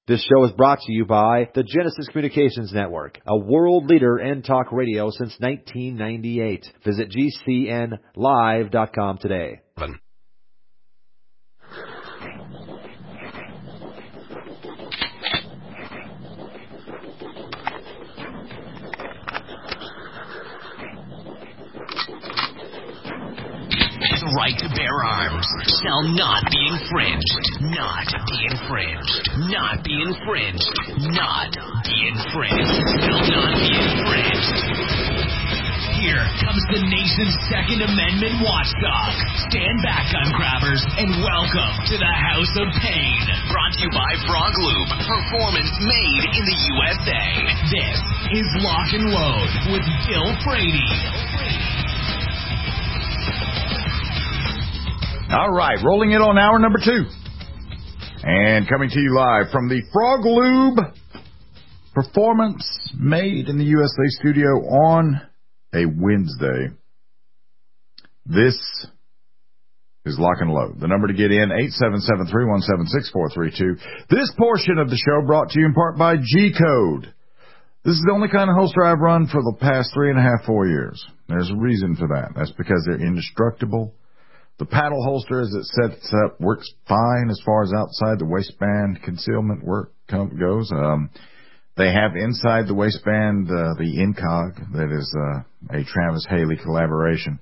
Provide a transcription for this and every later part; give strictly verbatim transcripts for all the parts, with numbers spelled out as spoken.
This show is brought to you by the Genesis Communications Network, a world leader in talk radio since nineteen ninety-eight. Visit G C N live dot com today. The right to bear arms shall not be infringed. Not be infringed. Not be infringed. Not be infringed. Will not be infringed. Here comes the nation's Second Amendment watchdog. Stand back, gun grabbers, and welcome to the House of Pain. Brought to you by Frog Lube. Performance made in the U S A. This is Lock and Load with Bill Frady. All right, rolling it on hour number two. And coming to you live from the Frog Lube Performance Made in the U S A studio on a Wednesday. This is Lock and Load. The number to get in, eight seven seven, three one seven, six four three two. This portion of the show brought to you in part by G-Code. This is the only kind of holster I've run for the past three and a half, four years. There's a reason for that. That's because they're indestructible. The paddle holster, as it sets up, works fine as far as outside the waistband concealment work goes. Um, they have inside the waistband uh, the Incog, that is uh, a Travis Haley collaboration.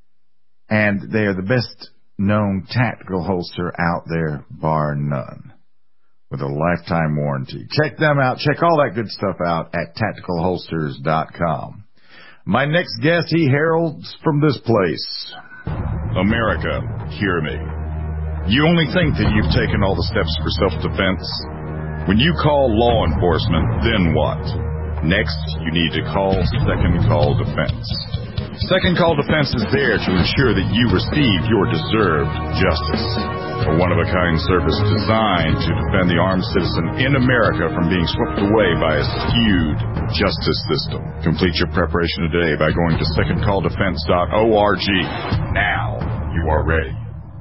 And they are the best known tactical holster out there, bar none, with a lifetime warranty. Check them out. Check all that good stuff out at tactical holsters dot com. My next guest, he heralds from this place. America, hear me. You only think that you've taken all the steps for self-defense? When you call law enforcement, then what? Next, you need to call Second Call Defense. Second Call Defense is there to ensure that you receive your deserved justice. A one-of-a-kind service designed to defend the armed citizen in America from being swept away by a skewed justice system. Complete your preparation today by going to second call defense dot org. Now you are ready.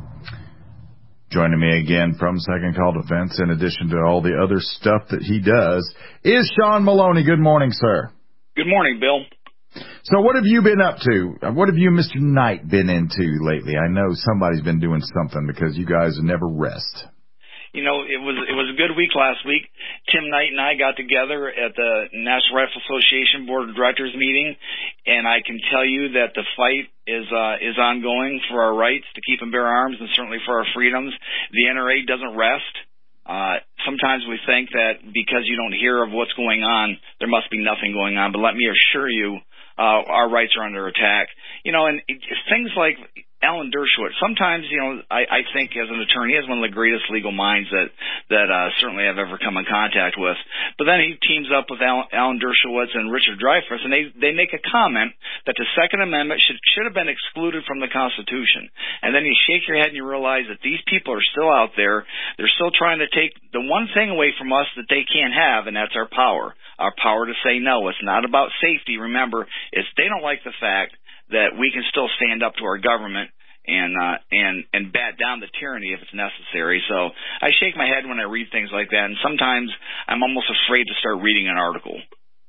Joining me again from Second Call Defense, in addition to all the other stuff that he does, is Sean Maloney. Good morning, sir. Good morning, Bill. So what have you been up to? What have you, Mister Knight, been into lately? I know somebody's been doing something because you guys never rest. You know, it was it was a good week last week. Tim Knight and I got together at the National Rifle Association Board of Directors meeting, and I can tell you that the fight is uh, is ongoing for our rights to keep and bear arms, and certainly for our freedoms. The N R A doesn't rest. Uh, sometimes we think that because you don't hear of what's going on, there must be nothing going on. But let me assure you, uh, our rights are under attack. You know, and it, things like Alan Dershowitz, sometimes, you know, I, I think as an attorney, he is one of the greatest legal minds that, that uh, certainly I've ever come in contact with. But then he teams up with Alan, Alan Dershowitz and Richard Dreyfuss, and they, they make a comment that the Second Amendment should, should have been excluded from the Constitution. And then you shake your head and you realize that these people are still out there. They're still trying to take the one thing away from us that they can't have, and that's our power, our power to say no. It's not about safety. Remember, it's they don't like the fact that we can still stand up to our government and uh, and and bat down the tyranny if it's necessary. So I shake my head when I read things like that, and sometimes I'm almost afraid to start reading an article.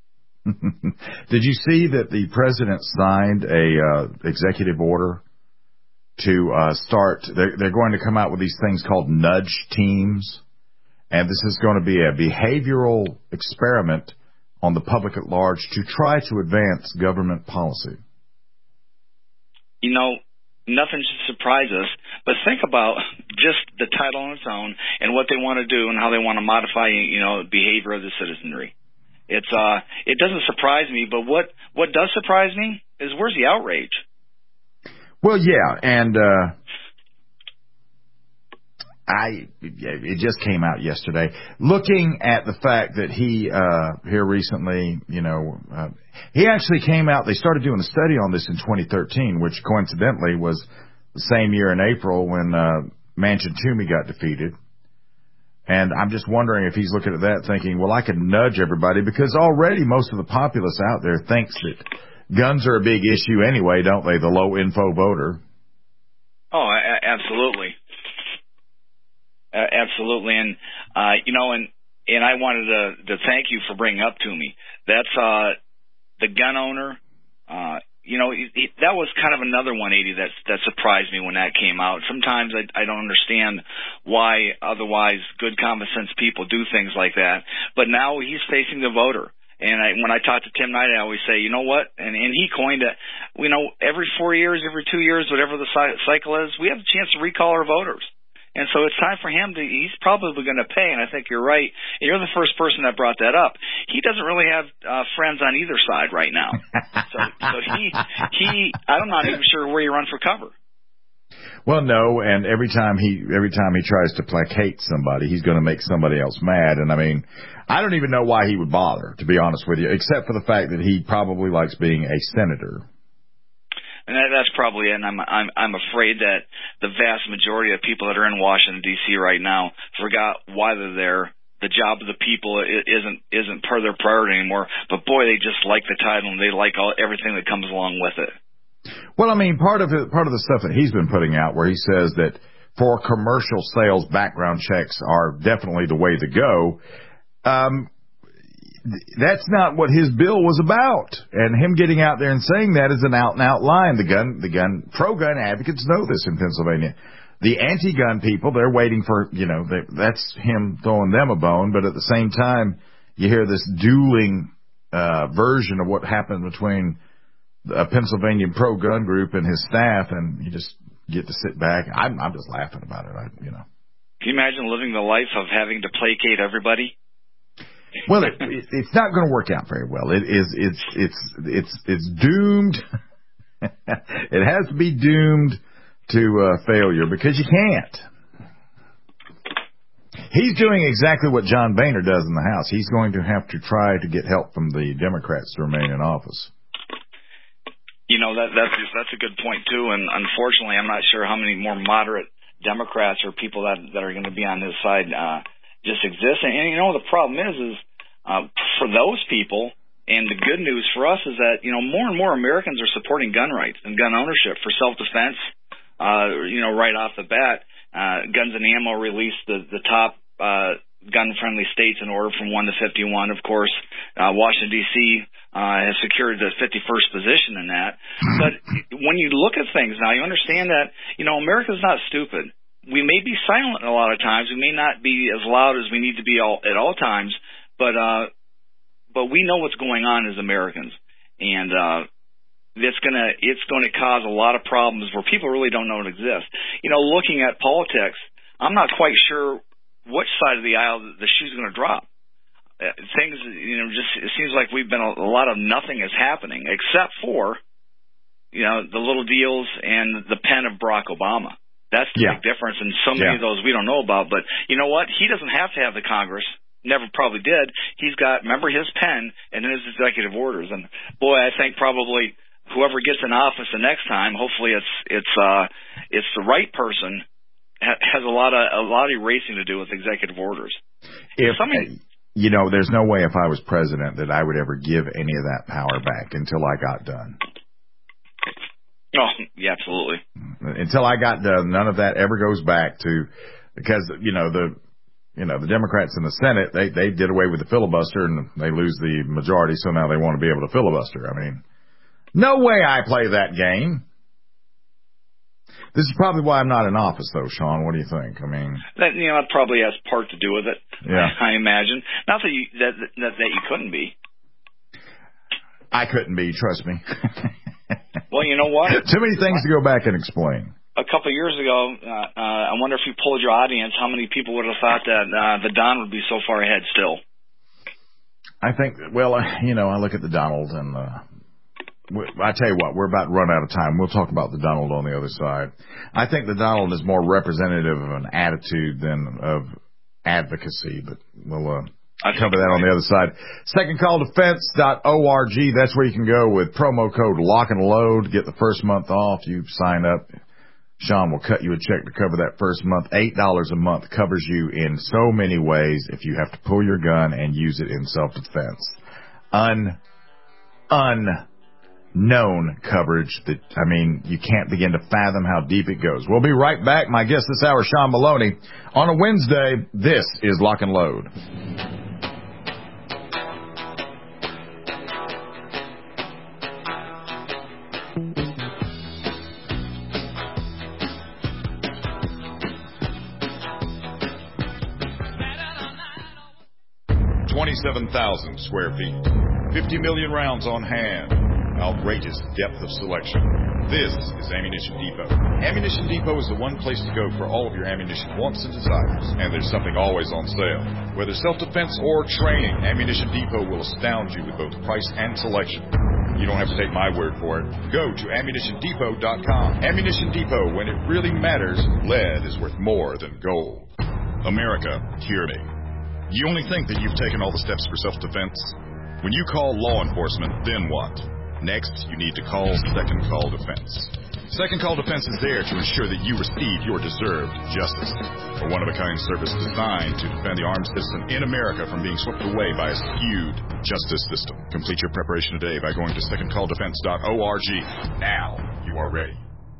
Did you see that the president signed a uh, executive order to uh, start? They're, they're going to come out with these things called nudge teams, and this is going to be a behavioral experiment on the public at large to try to advance government policy. You know, nothing should surprise us, but think about just the title on its own and what they want to do and how they want to modify, you know, behavior of the citizenry. It's uh, it doesn't surprise me, but what what does surprise me is where's the outrage? Well, yeah, and uh, I it just came out yesterday. Looking at the fact that he uh, here recently, you know, uh, he actually came out. They started doing a study on this in twenty thirteen, which coincidentally was the same year in April when uh, Manchin Toomey got defeated. And I'm just wondering if he's looking at that thinking, well, I could nudge everybody, because already most of the populace out there thinks that guns are a big issue anyway, don't they? The low info voter. Oh, a- absolutely. Uh, absolutely. And, uh, you know, and and I wanted to, to thank you for bringing up to me. That's uh, the gun owner. Uh, you know, it, it, that was kind of another one eighty that that surprised me when that came out. Sometimes I, I don't understand why otherwise good common sense people do things like that. But now he's facing the voter. And I, when I talk to Tim Knight, I always say, you know what? And, and he coined it. You know, every four years, every two years, whatever the cycle is, we have a chance to recall our voters. And so it's time for him to, he's probably going to pay, and I think you're right. And you're the first person that brought that up. He doesn't really have uh, friends on either side right now. so so he, he, I'm not even sure where you run for cover. Well, no, and every time he every time he tries to placate somebody, he's going to make somebody else mad. And, I mean, I don't even know why he would bother, to be honest with you, except for the fact that he probably likes being a senator. And that, that's probably it. And I'm, I'm, I'm afraid that the vast majority of people that are in Washington, D C right now forgot why they're there. The job of the people isn't isn't part of their priority anymore. But, boy, they just like the title, and they like all everything that comes along with it. Well, I mean, part of it, part of the stuff that he's been putting out where he says that for commercial sales, background checks are definitely the way to go. Um That's not what his bill was about. And him getting out there and saying that is an out-and-out lie. The gun, the gun, pro-gun advocates know this in Pennsylvania. The anti-gun people, they're waiting for, you know, they, that's him throwing them a bone. But at the same time, you hear this dueling uh, version of what happened between a Pennsylvania pro-gun group and his staff, and you just get to sit back. I'm, I'm just laughing about it, I, you know. Can you imagine living the life of having to placate everybody? Well, it, it, it's not going to work out very well. It is. It's. It's. It's. It's doomed. It has to be doomed to uh, failure because you can't. He's doing exactly what John Boehner does in the House. He's going to have to try to get help from the Democrats to remain in office. You know, that that's that's a good point too. And unfortunately, I'm not sure how many more moderate Democrats or people that that are going to be on his side. Uh, just exists. And, and, you know, the problem is, is uh, for those people, and the good news for us is that, you know, more and more Americans are supporting gun rights and gun ownership for self-defense, uh, you know, right off the bat. Uh, Guns and Ammo released the, the top uh, gun-friendly states in order from one to fifty-one, of course. Uh, Washington, D C uh, has secured the fifty-first position in that. But when you look at things now, you understand that, you know, America's not stupid. We may be silent a lot of times. We may not be as loud as we need to be all, at all times, but uh, but we know what's going on as Americans, and uh, it's gonna it's going to cause a lot of problems where people really don't know it exists. You know, looking at politics, I'm not quite sure which side of the aisle the shoe's going to drop. Uh, things, you know, just it seems like we've been a, a lot of nothing is happening except for, you know, the little deals and the pen of Barack Obama. That's the yeah. big difference, and so many yeah. of those we don't know about. But you know what? He doesn't have to have the Congress. Never probably did. He's got, remember, his pen and his executive orders. And, boy, I think probably whoever gets in office the next time, hopefully it's it's uh, it's the right person, ha- has a lot of a lot of erasing to do with executive orders. If Somebody, You know, there's no way if I was president that I would ever give any of that power back until I got done. Oh, yeah, absolutely. Until I got done, none of that ever goes back to, because, you know, the, you know, the Democrats in the Senate, they, they did away with the filibuster and they lose the majority. So now they want to be able to filibuster. I mean, no way I play that game. This is probably why I'm not in office though, Sean. What do you think? I mean, that, you know, that probably has part to do with it. Yeah. I imagine. Not that you, that, that, that you couldn't be. I couldn't be, trust me. Well, you know what? Too many things to go back and explain. A couple of years ago, uh, uh, I wonder if you polled your audience, how many people would have thought that uh, the Don would be so far ahead still? I think, well, you know, I look at the Donald, and uh, I tell you what, we're about to run out of time. We'll talk about the Donald on the other side. I think the Donald is more representative of an attitude than of advocacy, but we'll uh, cover that on the other side. second call defense dot org. That's where you can go with promo code Lock and Load. Get the first month off. You sign up. Sean will cut you a check to cover that first month. eight dollars a month covers you in so many ways if you have to pull your gun and use it in self-defense. Un, known coverage that, I mean, you can't begin to fathom how deep it goes. We'll be right back. My guest this hour, Sean Maloney. On a Wednesday, this is Lock and Load. twenty-seven thousand square feet, fifty million rounds on hand, outrageous depth of selection. This is Ammunition Depot. Ammunition Depot is the one place to go for all of your ammunition wants and desires, and there's something always on sale. Whether self-defense or training, Ammunition Depot will astound you with both price and selection. You don't have to take my word for it. Go to ammunition depot dot com. Ammunition Depot, when it really matters, lead is worth more than gold. America, hear me. You only think that you've taken all the steps for self-defense? When you call law enforcement, then what? Next, you need to call Second Call Defense. Second Call Defense is there to ensure that you receive your deserved justice. A one-of-a-kind service designed to defend the armed citizen in America from being swept away by a skewed justice system. Complete your preparation today by going to second call defense dot org. Now, you are ready.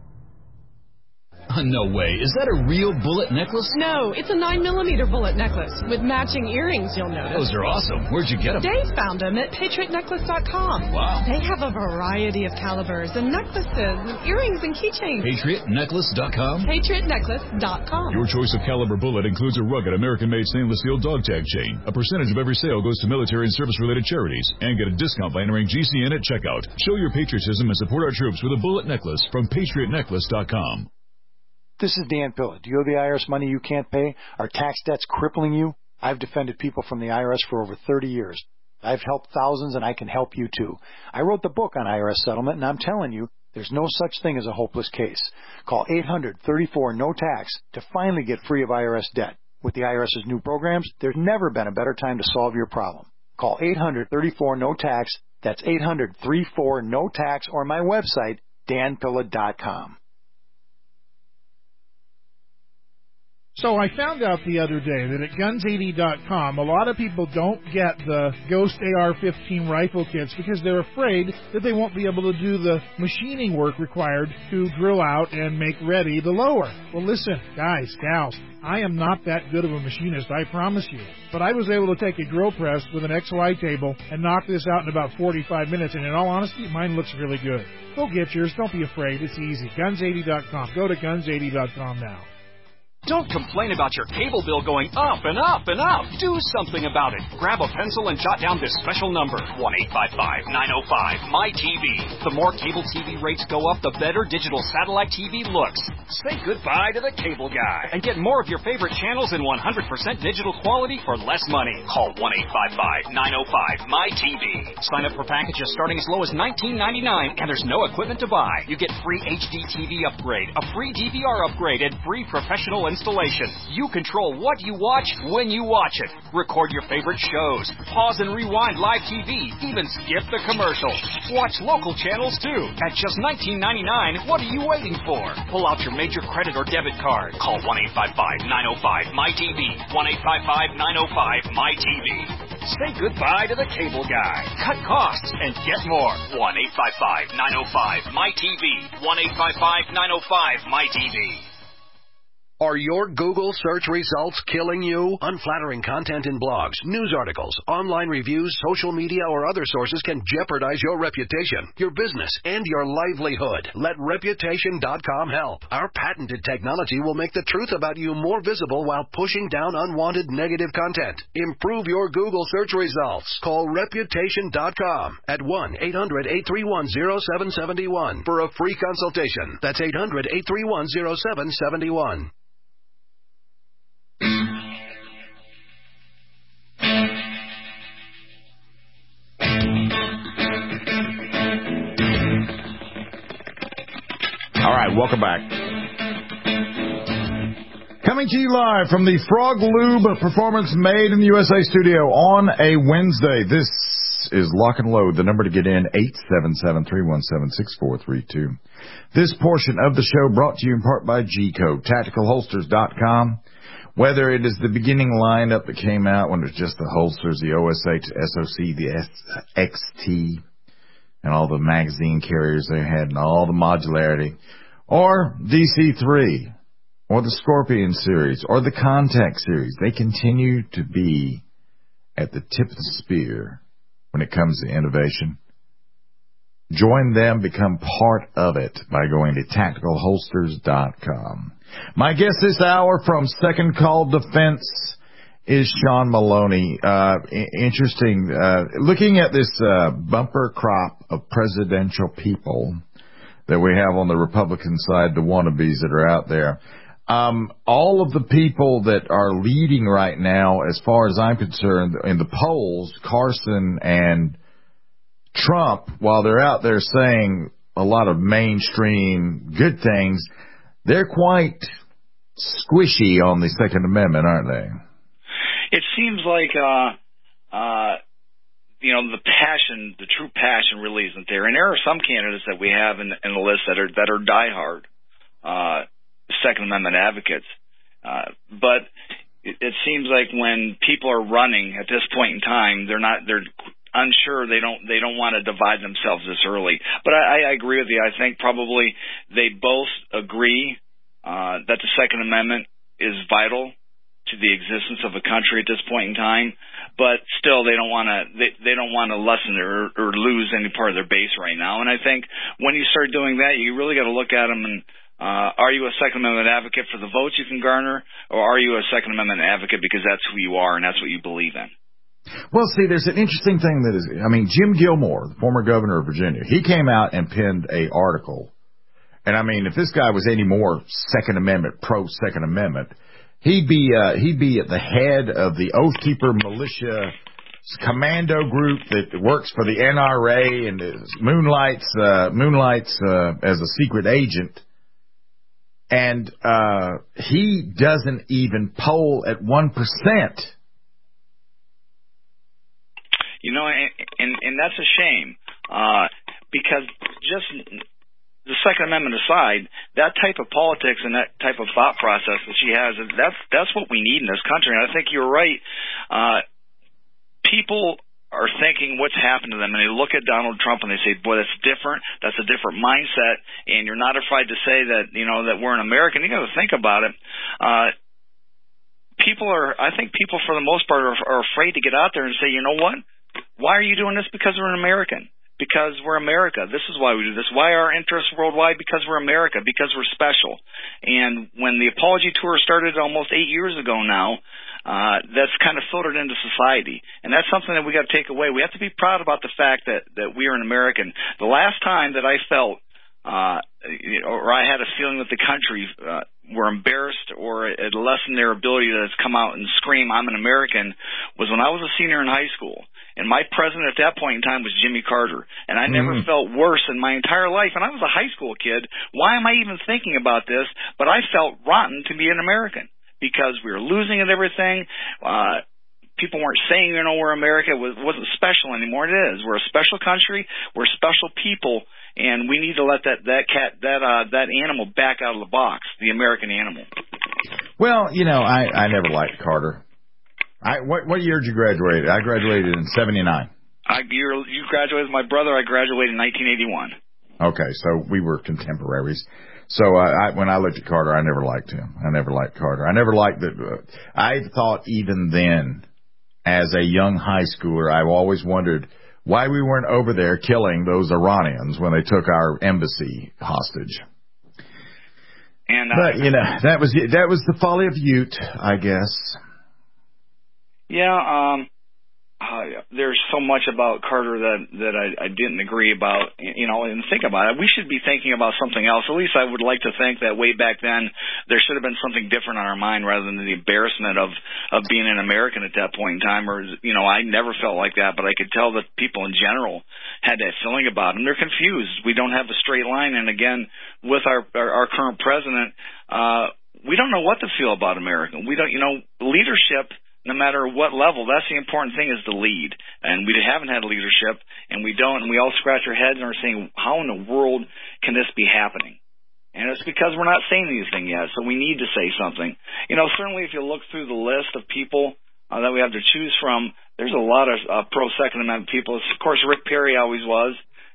Uh, no way. Is that a real bullet necklace? No, it's a nine millimeter bullet necklace with matching earrings, you'll notice. Those are awesome. Where'd you get them? Dave found them at patriot necklace dot com. Wow. They have a variety of calibers and necklaces and earrings and keychains. patriot necklace dot com? patriot necklace dot com. Your choice of caliber bullet includes a rugged American-made stainless steel dog tag chain. A percentage of every sale goes to military and service-related charities. And get a discount by entering G C N at checkout. Show your patriotism and support our troops with a bullet necklace from patriot necklace dot com. This is Dan Pilla. Do you owe the I R S money you can't pay? Are tax debts crippling you? I've defended people from the I R S for over thirty years. I've helped thousands, and I can help you too. I wrote the book on I R S settlement, and I'm telling you, there's no such thing as a hopeless case. Call eight hundred thirty-four no tax to finally get free of I R S debt. With the IRS's new programs, there's never been a better time to solve your problem. Call eight hundred thirty-four no tax. That's eight hundred thirty-four no tax, or my website, dan pilla dot com. So I found out the other day that at guns eighty dot com, a lot of people don't get the Ghost A R fifteen rifle kits because they're afraid that they won't be able to do the machining work required to drill out and make ready the lower. Well, listen, guys, gals, I am not that good of a machinist, I promise you. But I was able to take a drill press with an X Y table and knock this out in about forty-five minutes, and in all honesty, mine looks really good. Go get yours. Don't be afraid. It's easy. guns eighty dot com. Go to guns eighty dot com now. Don't complain about your cable bill going up and up and up. Do something about it. Grab a pencil and jot down this special number, one eight five five, nine oh five, M Y T V. The more cable T V rates go up, the better digital satellite T V looks. Say goodbye to the cable guy and get more of your favorite channels in one hundred percent digital quality for less money. Call one eight five five, nine oh five, M Y T V. Sign up for packages starting as low as nineteen ninety-nine, and there's no equipment to buy. You get free H D T V upgrade, a free D V R upgrade, and free professional installation. You control what you watch when you watch it. Record your favorite shows. Pause and rewind live T V. Even skip the commercials. Watch local channels too. At just nineteen ninety-nine, what are you waiting for? Pull out your major credit or debit card. Call one eight five five, nine oh five, M Y T V. one eight five five, nine oh five, M Y T V. Say goodbye to the cable guy. Cut costs and get more. one eight five five, nine oh five, M Y T V. one eight five five, nine oh five, M Y T V. Are your Google search results killing you? Unflattering content in blogs, news articles, online reviews, social media, or other sources can jeopardize your reputation, your business, and your livelihood. Let reputation dot com help. Our patented technology will make the truth about you more visible while pushing down unwanted negative content. Improve your Google search results. Call reputation dot com at one eight hundred, eight three one, zero seven seven one for a free consultation. That's eight hundred, eight three one, zero seven seven one. All right, welcome back. Coming to you live from the Frog Lube Performance Made in the U S A studio on a Wednesday. This is Lock and Load. The number to get in, eight seven seven, three one seven, six four three two. This portion of the show brought to you in part by G-Code, tactical holsters dot com. Whether it is the beginning lineup that came out when it was just the holsters, the O S H, S O C, the X T, and all the magazine carriers they had and all the modularity, or D C three, or the Scorpion series, or the Contact series. They continue to be at the tip of the spear when it comes to innovation. Join them, become part of it by going to tactical holsters dot com. My guest this hour from Second Call Defense is Sean Maloney. Uh, interesting. Uh, looking at this uh, bumper crop of presidential people that we have on the Republican side, the wannabes that are out there, um, all of the people that are leading right now, as far as I'm concerned, in the polls, Carson and Trump, while they're out there saying a lot of mainstream good things, they're quite squishy on the Second Amendment, aren't they? It seems like, uh, uh, you know, the passion, the true passion really isn't there. And there are some candidates that we have in, in the list that are, that are diehard, uh, Second Amendment advocates. Uh, but it, it seems like when people are running at this point in time, they're not, they're unsure. They don't, they don't want to divide themselves this early. But I, I agree with you. I think probably they both agree, uh, that the Second Amendment is vital to the existence of a country at this point in time, but still they don't want to they, they don't want to lessen or, or lose any part of their base right now. And I think when you start doing that, you really got to look at them and uh, are you a Second Amendment advocate for the votes you can garner, or are you a Second Amendment advocate because that's who you are and that's what you believe in? Well, see, there's an interesting thing that is, I mean, Jim Gilmore, the former governor of Virginia, he came out and penned a article. And I mean, if this guy was any more Second Amendment, pro Second Amendment, He'd be uh, he'd be at the head of the Oath Keeper militia commando group that works for the N R A and moonlights uh, moonlights uh, as a secret agent, and uh, he doesn't even poll at one percent. You know, and, and and that's a shame uh, because just. The Second Amendment aside, that type of politics and that type of thought process that she has, that's that's what we need in this country. And I think you're right. Uh, people are thinking what's happened to them, and they look at Donald Trump and they say, boy, that's different. That's a different mindset. And you're not afraid to say that, you know, that we're an American. You got to think about it. Uh, people are, I think people for the most part are, are afraid to get out there and say, you know what? Why are you doing this? Because we're an American. Because we're America. This is why we do this. Why our interests worldwide? Because we're America. Because we're special. And when the apology tour started almost eight years ago now, uh, that's kind of filtered into society. And that's something that we got to take away. We have to be proud about the fact that, that we are an American. The last time that I felt, uh, or I had a feeling that the country, uh, were embarrassed or it lessened their ability to come out and scream, I'm an American, was when I was a senior in high school. And my president at that point in time was Jimmy Carter. And I never mm-hmm. felt worse in my entire life. And I was a high school kid. Why am I even thinking about this? But I felt rotten to be an American because we were losing at everything. Uh, people weren't saying, you know, we're America. It wasn't special anymore. It is. We're a special country. We're special people. And we need to let that, that cat, that, uh, that animal back out of the box, the American animal. Well, you know, I, I never liked Carter. I, what, what year did you graduate? I graduated in seventy-nine. I, you're, you graduated with my brother. I graduated in nineteen eighty-one. Okay, so we were contemporaries. So uh, I, when I looked at Carter, I never liked him. I never liked Carter. I never liked that. Uh, I thought even then, as a young high schooler, I always wondered why we weren't over there killing those Iranians when they took our embassy hostage. And uh, but you know that was that was the folly of youth, I guess. Yeah, um, uh, there's so much about Carter that that I, I didn't agree about, you know, and think about it. We should be thinking about something else. At least I would like to think that way back then there should have been something different on our mind rather than the embarrassment of, of being an American at that point in time. Or, you know, I never felt like that, but I could tell that people in general had that feeling about them. They're confused. We don't have a straight line. And again, with our, our, our current president, uh, we don't know what to feel about America. We don't, you know, leadership, no matter what level, that's the important thing is to lead. And we haven't had leadership, and we don't, and we all scratch our heads and are saying, how in the world can this be happening? And it's because we're not saying anything yet, so we need to say something. You know, certainly if you look through the list of people uh, that we have to choose from, there's a lot of uh, pro-Second Amendment people. Of course, Rick Perry always was,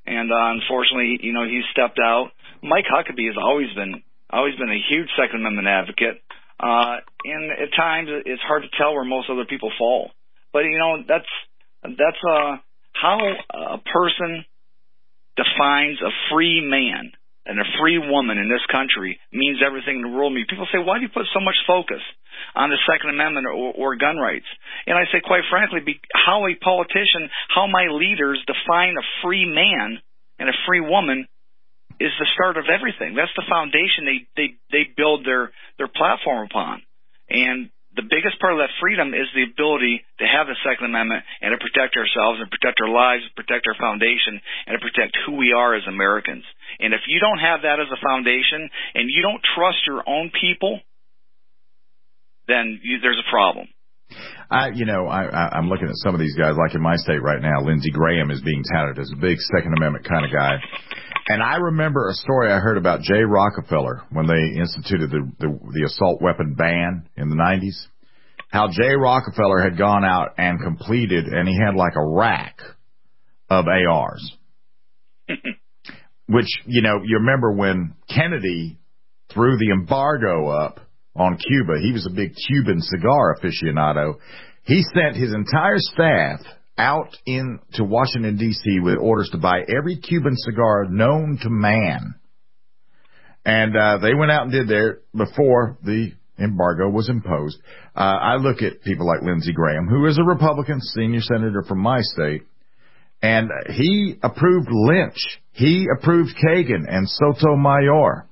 and uh, unfortunately, you know, he stepped out. Mike Huckabee has always been always been a huge Second Amendment advocate, uh, and at times it's hard to tell where most other people fall. But you know, that's that's uh, how a person defines a free man and a free woman in this country means everything in the world to me. People say, why do you put so much focus on the Second Amendment or, or gun rights? And I say, quite frankly, be, how a politician, how my leaders define a free man and a free woman is the start of everything. That's the foundation they, they, they build their, their platform upon. And the biggest part of that freedom is the ability to have the Second Amendment and to protect ourselves and protect our lives, protect our foundation, and to protect who we are as Americans. And if you don't have that as a foundation and you don't trust your own people, then you, there's a problem. I, you know, I, I, I'm looking at some of these guys, like in my state right now, Lindsey Graham is being touted as a big Second Amendment kind of guy. And I remember a story I heard about Jay Rockefeller when they instituted the, the, the assault weapon ban in the nineties. How Jay Rockefeller had gone out and completed, and he had like a rack of A Rs. Which, you know, you remember when Kennedy threw the embargo up on Cuba. He was a big Cuban cigar aficionado. He sent his entire staff out into Washington, D C with orders to buy every Cuban cigar known to man. And uh, they went out and did that before the embargo was imposed. Uh, I look at people like Lindsey Graham, who is a Republican senior senator from my state, and he approved Lynch. He approved Kagan and Sotomayor.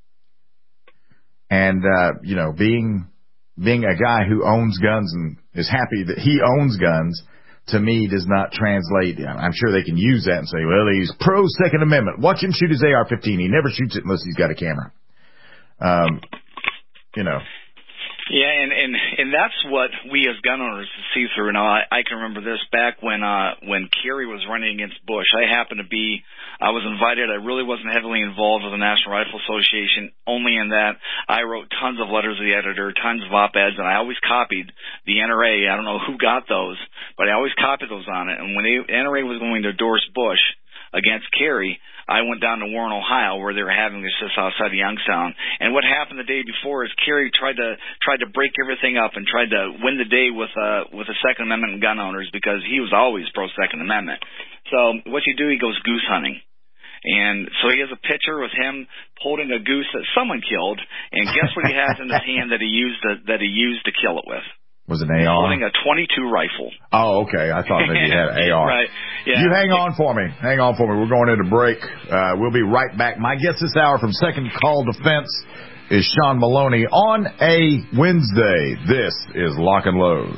And, uh, you know, being being a guy who owns guns and is happy that he owns guns, to me, does not translate. I'm sure they can use that and say, well, he's pro-Second Amendment. Watch him shoot his A R fifteen. He never shoots it unless he's got a camera. Um, you know. Yeah, and, and, and that's what we as gun owners see through. Now, I, I can remember this back when uh, when Kerry was running against Bush. I happened to be, I was invited. I really wasn't heavily involved with the National Rifle Association, only in that I wrote tons of letters to the editor, tons of op-eds, and I always copied the N R A. I don't know who got those, but I always copied those on it. And when the N R A was going to endorse Bush against Kerry, I went down to Warren, Ohio, where they were having this just outside of Youngstown. And what happened the day before is Kerry tried to tried to break everything up and tried to win the day with uh, with the Second Amendment and gun owners, because he was always pro Second Amendment. So what you do, he goes goose hunting. And so he has a picture with him holding a goose that someone killed, and guess what he has in his hand that he used to, that he used to kill it with? Was it an A R? Holding a twenty-two rifle. Oh, okay. I thought maybe you had an A R. Right. Yeah. You hang on for me. Hang on for me. We're going into break. Uh, we'll be right back. My guest this hour from Second Call Defense is Sean Maloney on a Wednesday. This is Lock and Load.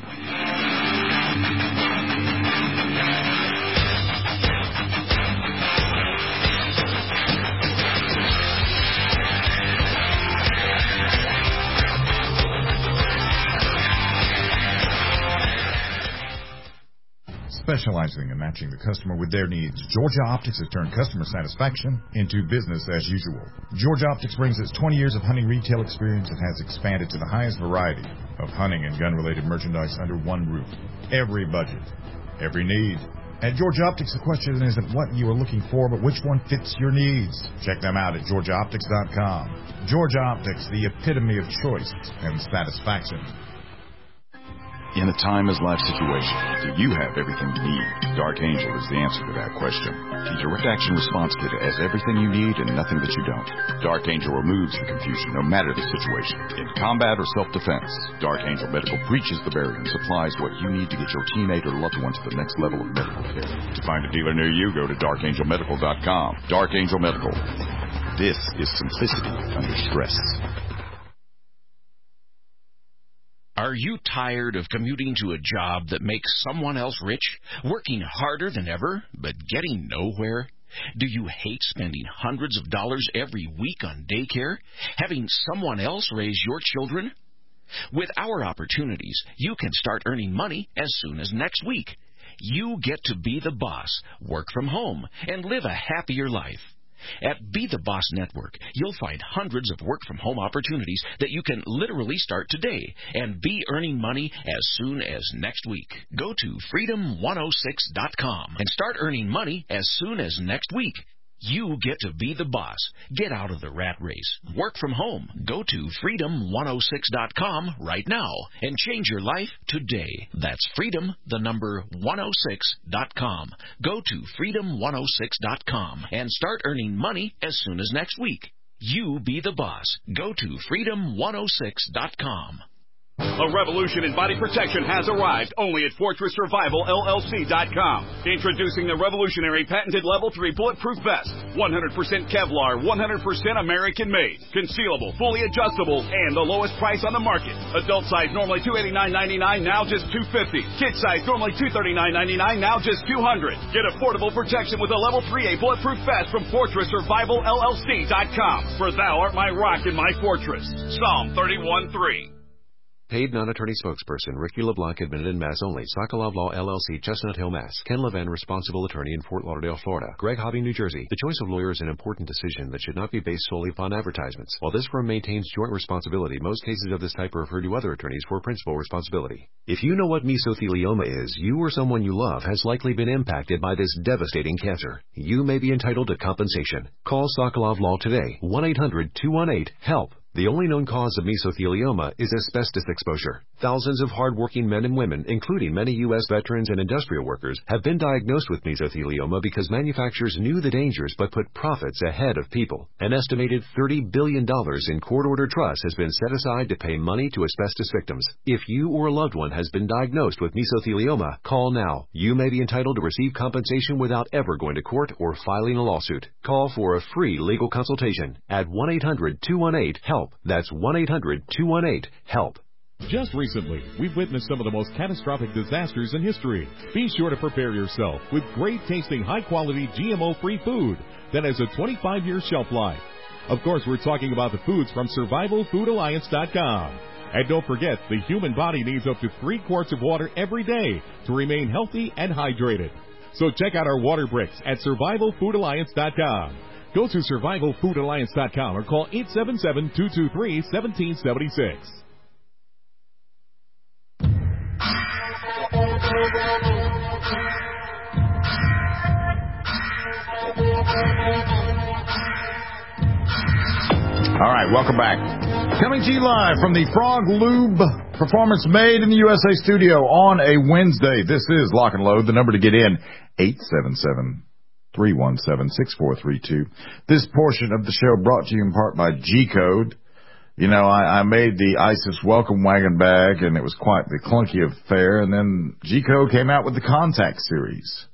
Specializing in matching the customer with their needs, Georgia Optics has turned customer satisfaction into business as usual. Georgia Optics brings its twenty years of hunting retail experience and has expanded to the highest variety of hunting and gun-related merchandise under one roof. Every budget, every need. At Georgia Optics, the question isn't what you are looking for, but which one fits your needs. Check them out at georgia optics dot com. Georgia Optics, the epitome of choice and satisfaction. In a time as life situation, do you have everything you need? Dark Angel is the answer to that question. The Direct Action Response Kit has everything you need and nothing that you don't. Dark Angel removes the confusion no matter the situation. In combat or self-defense, Dark Angel Medical breaches the barrier and supplies what you need to get your teammate or loved one to the next level of medical care. To find a dealer near you, go to dark angel medical dot com. Dark Angel Medical. This is simplicity under stress. Are you tired of commuting to a job that makes someone else rich, working harder than ever, but getting nowhere? Do you hate spending hundreds of dollars every week on daycare, having someone else raise your children? With our opportunities, you can start earning money as soon as next week. You get to be the boss, work from home, and live a happier life. At Be the Boss Network, you'll find hundreds of work-from-home opportunities that you can literally start today and be earning money as soon as next week. Go to freedom one oh six dot com and start earning money as soon as next week. You get to be the boss. Get out of the rat race. Work from home. Go to freedom one oh six dot com right now and change your life today. That's freedom, the number one oh six dot com. Go to freedom one oh six dot com and start earning money as soon as next week. You be the boss. Go to freedom one oh six dot com. A revolution in body protection has arrived only at Fortress Survival L L C dot com. Introducing the revolutionary patented Level three Bulletproof Vest. one hundred percent Kevlar, one hundred percent American made. Concealable, fully adjustable, and the lowest price on the market. Adult size normally two hundred eighty-nine ninety-nine, now just two hundred fifty dollars. Kid size normally two hundred thirty-nine ninety-nine, now just two hundred dollars. Get affordable protection with a Level three A Bulletproof Vest from Fortress Survival L L C dot com. For thou art my rock and my fortress. Psalm thirty-one three. Paid non-attorney spokesperson Ricky LeBlanc, admitted in Mass only. Sokolov Law, L L C, Chestnut Hill, Mass. Ken Levin, responsible attorney in Fort Lauderdale, Florida. Greg Hobby, New Jersey. The choice of lawyer is an important decision that should not be based solely upon advertisements. While this firm maintains joint responsibility, most cases of this type are referred to other attorneys for principal responsibility. If you know what mesothelioma is, you or someone you love has likely been impacted by this devastating cancer. You may be entitled to compensation. Call Sokolov Law today. one eight hundred two one eight HELP. The only known cause of mesothelioma is asbestos exposure. Thousands of hardworking men and women, including many U S veterans and industrial workers, have been diagnosed with mesothelioma because manufacturers knew the dangers but put profits ahead of people. An estimated thirty billion dollars in court-ordered trust has been set aside to pay money to asbestos victims. If you or a loved one has been diagnosed with mesothelioma, call now. You may be entitled to receive compensation without ever going to court or filing a lawsuit. Call for a free legal consultation at one eight hundred two one eight HELP. That's one eight hundred two one eight HELP. Just recently, we've witnessed some of the most catastrophic disasters in history. Be sure to prepare yourself with great-tasting, high-quality, G M O-free food that has a twenty-five year shelf life. Of course, we're talking about the foods from Survival Food Alliance dot com. And don't forget, the human body needs up to three quarts of water every day to remain healthy and hydrated. So check out our water bricks at Survival Food Alliance dot com. Go to Survival Food Alliance dot com or call eight seven seven, two two three, one seven seven six. All right, welcome back. Coming to you live from the Frog Lube Performance Made in the U S A studio on a Wednesday. This is Lock and Load. The number to get in, eight seven seven, three one seven, six four three two. This portion of the show brought to you in part by G-Code. You know, I, I made the ISIS welcome wagon bag, and it was quite the clunky affair, and then G-Code came out with the Contact series.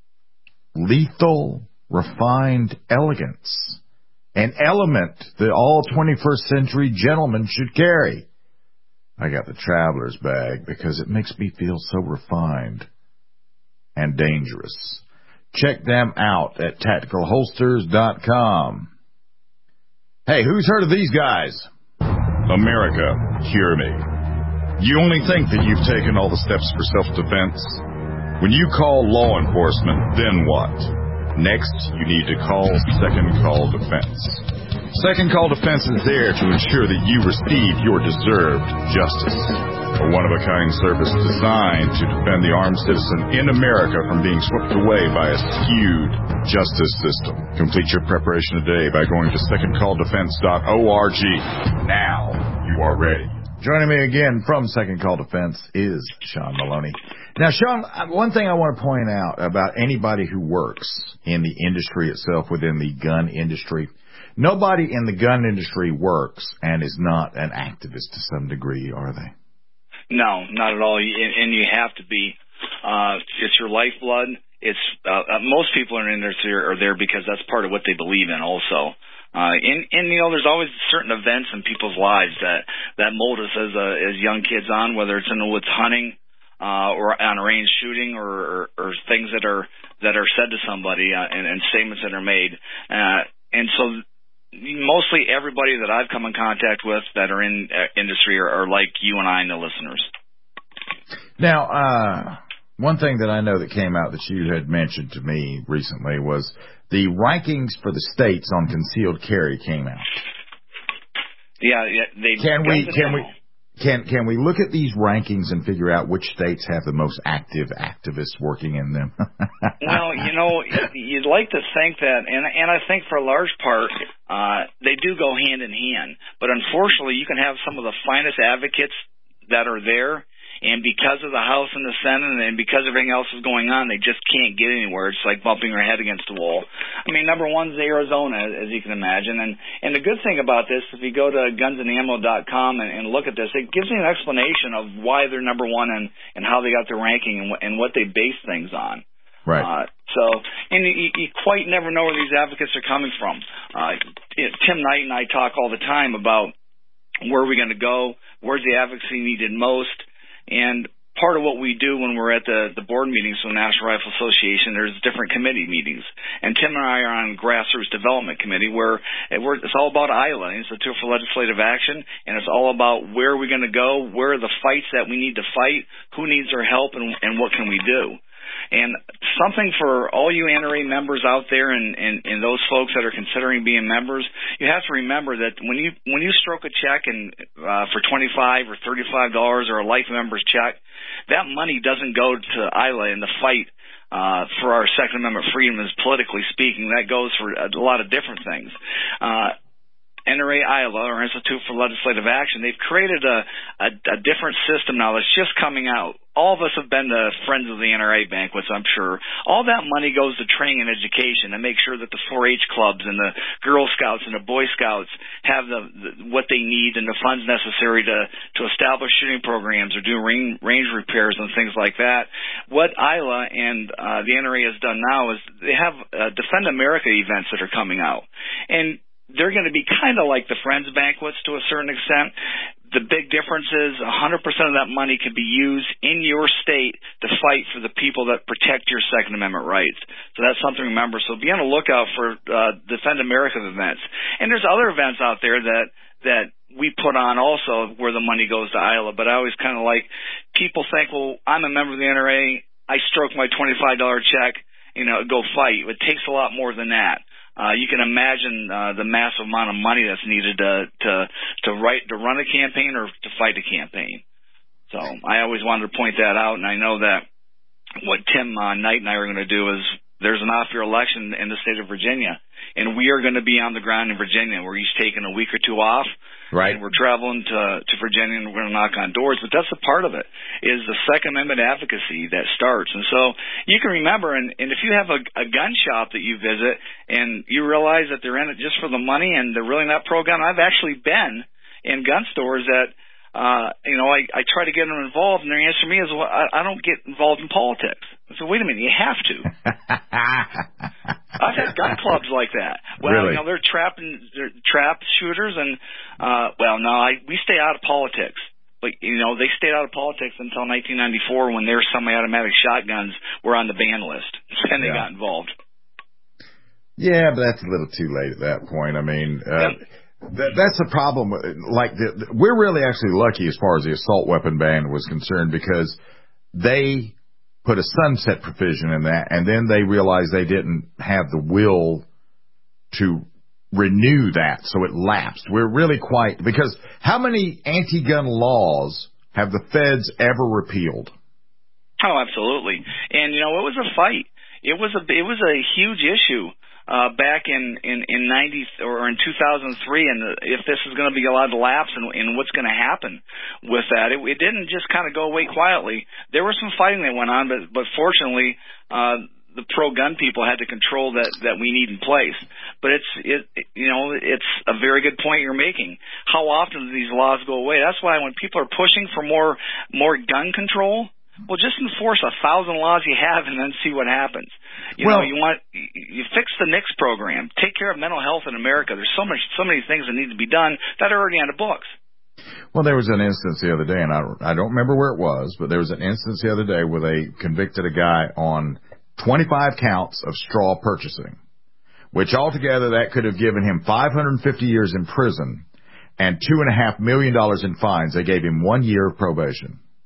Lethal, refined elegance. An element that all twenty-first century gentlemen should carry. I got the Traveler's bag because it makes me feel so refined and dangerous. Check them out at tactical holsters dot com. Hey, who's heard of these guys? America, hear me. You only think that you've taken all the steps for self-defense? When you call law enforcement, then what? Next, you need to call Second Call Defense. Second Call Defense is there to ensure that you receive your deserved justice. A one-of-a-kind service designed to defend the armed citizen in America from being swept away by a skewed justice system. Complete your preparation today by going to second call defense dot org. Now you are ready. Joining me again from Second Call Defense is Sean Maloney. Now, Sean, one thing I want to point out about anybody who works in the industry itself, within the gun industry, nobody in the gun industry works and is not an activist to some degree, are they? No, not at all. And you have to be. Uh, it's your lifeblood. It's uh, most people in the industry are there because that's part of what they believe in also. Uh, and, and, you know, there's always certain events in people's lives that, that mold us as, uh, as young kids on, whether it's in the woods hunting, uh, or on a range shooting or, or, or things that are, that are said to somebody, uh, and, and statements that are made. Uh, and so mostly everybody that I've come in contact with that are in uh, industry are, are like you and I and the listeners. Now, uh, One thing that I know that came out that you had mentioned to me recently was the rankings for the states on concealed carry came out. Yeah, yeah. They can we can we can can we look at these rankings and figure out which states have the most active activists working in them? Well, you know, you'd like to think that, and and I think for a large part, uh, they do go hand in hand. But unfortunately, you can have some of the finest advocates that are there, and because of the House and the Senate and because everything else is going on, they just can't get anywhere. It's like bumping their head against the wall. I mean, number one's Arizona, as you can imagine. And, and the good thing about this, if you go to guns and ammo dot com and, and look at this, it gives you an explanation of why they're number one and, and how they got their ranking and, wh- and what they base things on. Right. Uh, so, and you, you quite never know where these advocates are coming from. Uh, Tim Knight and I talk all the time about where are we going to go, where's the advocacy needed most. And part of what we do when we're at the, the board meetings for the National Rifle Association, there's different committee meetings. And Tim and I are on Grassroots Development Committee where we're, it's all about I L A, Institute for Legislative Action, and it's all about where are we going to go, where are the fights that we need to fight, who needs our help, and, and what can we do. And something for all you N R A members out there and, and, and those folks that are considering being members, you have to remember that when you when you stroke a check and uh, for twenty-five or thirty-five dollars or a life member's check, that money doesn't go to I L A in the fight uh, for our Second Amendment freedom, as politically speaking. That goes for a lot of different things. Uh, N R A I L A, or Institute for Legislative Action, they've created a, a, a different system now that's just coming out. All of us have been to Friends of the N R A banquets, I'm sure. All that money goes to training and education to make sure that the four H clubs and the Girl Scouts and the Boy Scouts have the, the what they need and the funds necessary to, to establish shooting programs or do range, range repairs and things like that. What I L A and uh, the N R A has done now is they have uh, Defend America events that are coming out. And they're going to be kind of like the Friends banquets to a certain extent. The big difference is one hundred percent of that money can be used in your state to fight for the people that protect your Second Amendment rights. So that's something to remember. So be on the lookout for uh, Defend America events. And there's other events out there that that we put on also where the money goes to I L A. But I always kind of like people think, well, I'm a member of the N R A. I stroke my twenty-five dollars check, you know, go fight. It takes a lot more than that. Uh, you can imagine uh, the massive amount of money that's needed to to to write to run a campaign or to fight a campaign. So I always wanted to point that out, and I know that what Tim uh, Knight and I are going to do is there's an off-year election in the state of Virginia, and we are going to be on the ground in Virginia. We're each taking a week or two off. Right. And we're traveling to to Virginia, and we're going to knock on doors. But that's a part of it, is the Second Amendment advocacy that starts. And so you can remember, and, and if you have a, a gun shop that you visit and you realize that they're in it just for the money and they're really not pro-gun, I've actually been in gun stores that, uh, you know, I, I try to get them involved, and their answer to me is, well, I, I don't get involved in politics. I said, wait a minute, you have to. I've had gun clubs like that. Well, really? You know, they're trap and they're trap shooters, and uh, well, no, I we stay out of politics. But you know, they stayed out of politics until nineteen ninety-four when their semi-automatic shotguns were on the ban list, and they yeah. got involved. Yeah, but that's a little too late at that point. I mean, uh, yep. th- that's the problem. Like, the, the, we're really actually lucky as far as the assault weapon ban was concerned, because they put a sunset provision in that, and then they realized they didn't have the will to renew that, so it lapsed. We're really quite, because how many anti-gun laws have the feds ever repealed? Oh, absolutely. And, you know, it was a fight. It was a, it was a huge issue. Uh, back in, in, in ninety or in two thousand three, and if this is going to be allowed to lapse and, and what's going to happen with that, it, it didn't just kind of go away quietly. There was some fighting that went on, but, but fortunately, uh, the pro-gun people had to control that, that we need in place. But it's, it, you know, it's a very good point you're making. How often do these laws go away? That's why when people are pushing for more, more gun control, well, just enforce a thousand laws you have and then see what happens. You well, know, you want you fix the N I C S program, take care of mental health in America. There's so much, so many things that need to be done that are already on the books. Well, there was an instance the other day, and I, I don't remember where it was, but there was an instance the other day where they convicted a guy on twenty-five counts of straw purchasing, which altogether that could have given him five hundred fifty years in prison and two and a half million dollars in fines. They gave him one year of probation.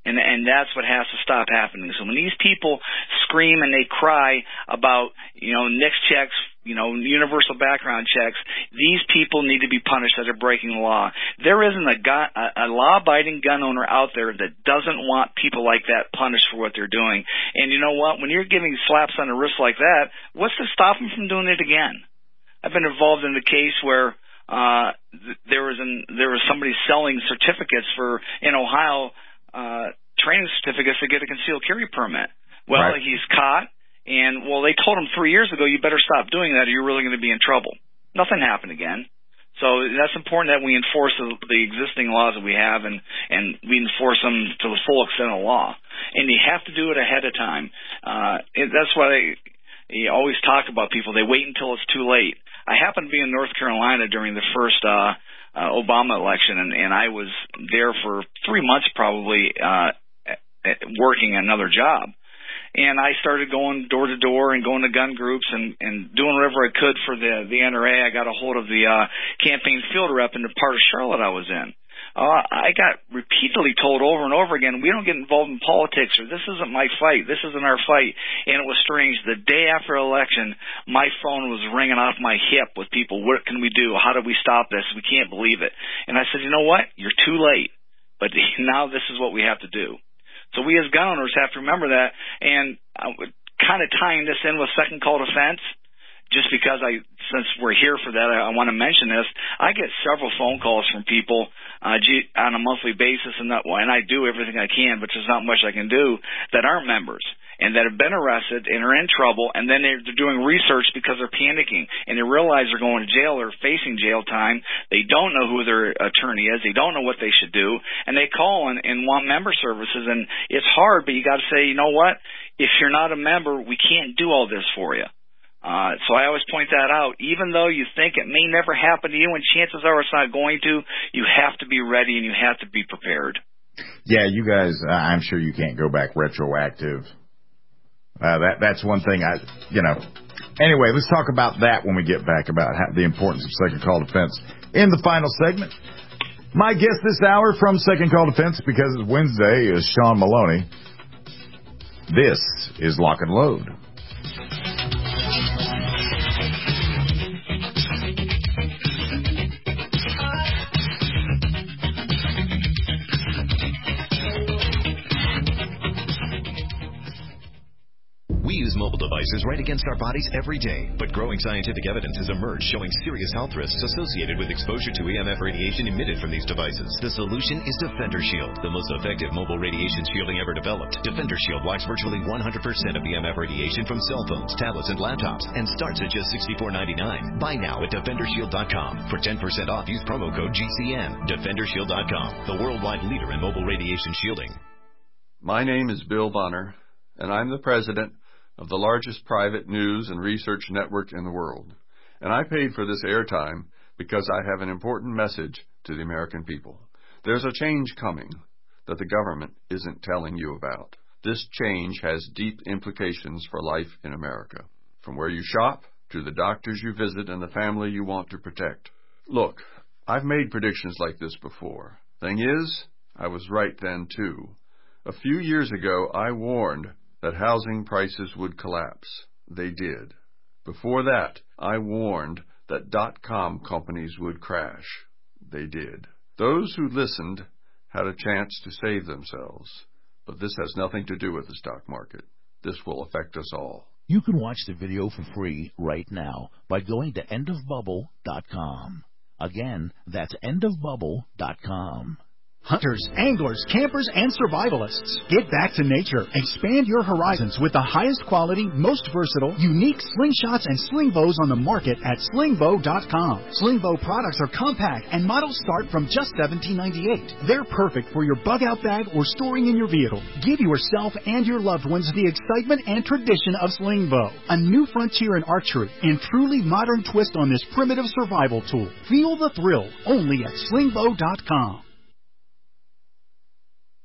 And and that's what has to stop happening. So when these people scream and they cry about, you know, N I C S checks, you know, universal background checks, these people need to be punished that are breaking the law. There isn't a, gun, a, a law-abiding gun owner out there that doesn't want people like that punished for what they're doing. And you know what? When you're giving slaps on the wrist like that, what's to stop them from doing it again? I've been involved in the case where uh, there was an, there was somebody selling certificates for in Ohio. Uh, training certificates to get a concealed carry permit. Well, right. He's caught, and, well, they told him three years ago, you better stop doing that or you're really going to be in trouble. Nothing happened again. So that's important that we enforce the, the existing laws that we have, and, and we enforce them to the full extent of the law. And you have to do it ahead of time. Uh, it, that's why they, you always talk about people. They wait until it's too late. I happened to be in North Carolina during the first uh Uh, Obama election, and, and I was there for three months probably uh, working another job. And I started going door to door and going to gun groups and, and doing whatever I could for the, the N R A. I got a hold of the uh, campaign field rep in the part of Charlotte I was in. Uh, I got repeatedly told over and over again, we don't get involved in politics, or this isn't my fight, this isn't our fight. And it was strange. The day after election, my phone was ringing off my hip with people, what can we do? How do we stop this? We can't believe it. And I said, you know what? You're too late. But now this is what we have to do. So we as gun owners have to remember that. And uh, kind of tying this in with second call defense, just because I, since we're here for that, I, I want to mention this. I get several phone calls from people uh, on a monthly basis, and, that, and I do everything I can, but there's not much I can do, that aren't members and that have been arrested and are in trouble, and then they're, they're doing research because they're panicking, and they realize they're going to jail or facing jail time. They don't know who their attorney is. They don't know what they should do, and they call and, and want member services, and it's hard, but you got to say, you know what? If you're not a member, we can't do all this for you. Uh, so I always point that out. Even though you think it may never happen to you, and chances are it's not going to, you have to be ready and you have to be prepared. Yeah, you guys, uh, I'm sure you can't go back retroactive. Uh, that that's one thing I, you know. Anyway, let's talk about that when we get back, about how, the importance of second call defense. In the final segment, my guest this hour from Second Call Defense, because it's Wednesday, is Sean Maloney. This is Lock and Load. We use mobile devices right against our bodies every day, but growing scientific evidence has emerged showing serious health risks associated with exposure to E M F radiation emitted from these devices. The solution is Defender Shield, the most effective mobile radiation shielding ever developed. Defender Shield blocks virtually one hundred percent of E M F radiation from cell phones, tablets, and laptops, and starts at just sixty-four ninety-nine. Buy now at defender shield dot com. For ten percent off, use promo code G C N. defender shield dot com, the worldwide leader in mobile radiation shielding. My name is Bill Bonner, and I'm the president of the largest private news and research network in the world. And I paid for this airtime because I have an important message to the American people. There's a change coming that the government isn't telling you about. This change has deep implications for life in America, from where you shop to the doctors you visit and the family you want to protect. Look, I've made predictions like this before. Thing is, I was right then too. A few years ago, I warned that housing prices would collapse. They did. Before that, I warned that dot-com companies would crash. They did. Those who listened had a chance to save themselves. But this has nothing to do with the stock market. This will affect us all. You can watch the video for free right now by going to end of bubble dot com. Again, that's end of bubble dot com. Hunters, anglers, campers, and survivalists. Get back to nature. Expand your horizons with the highest quality, most versatile, unique slingshots and sling bows on the market at sling bow dot com. Sling bow products are compact and models start from just seventeen ninety-eight. They're perfect for your bug-out bag or storing in your vehicle. Give yourself and your loved ones the excitement and tradition of sling bow. A new frontier in archery and truly modern twist on this primitive survival tool. Feel the thrill only at sling bow dot com.